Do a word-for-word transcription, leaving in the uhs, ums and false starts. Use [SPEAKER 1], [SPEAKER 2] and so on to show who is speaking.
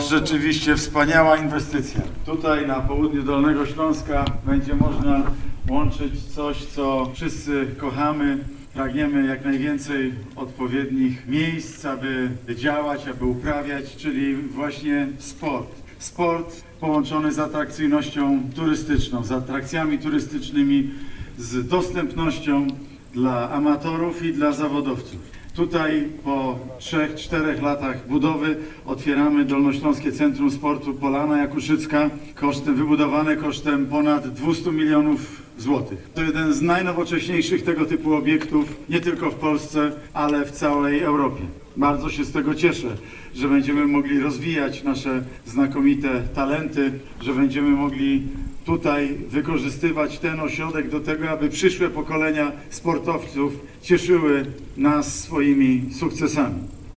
[SPEAKER 1] rzeczywiście wspaniała inwestycja. Tutaj na południu Dolnego Śląska będzie można łączyć coś, co wszyscy kochamy. Pragniemy jak najwięcej odpowiednich miejsc, aby działać, aby uprawiać, czyli właśnie sport. Sport połączony z atrakcyjnością turystyczną, z atrakcjami turystycznymi, z dostępnością dla amatorów i dla zawodowców. Tutaj po trzech, czterech latach budowy otwieramy Dolnośląskie Centrum Sportu Polana Jakuszycka, kosztem, wybudowane kosztem ponad dwieście milionów złotych. To jeden z najnowocześniejszych tego typu obiektów, nie tylko w Polsce, ale w całej Europie. Bardzo się z tego cieszę, że będziemy mogli rozwijać nasze znakomite talenty, że będziemy mogli tutaj wykorzystywać ten ośrodek do tego, aby przyszłe pokolenia sportowców cieszyły nas swoimi sukcesami.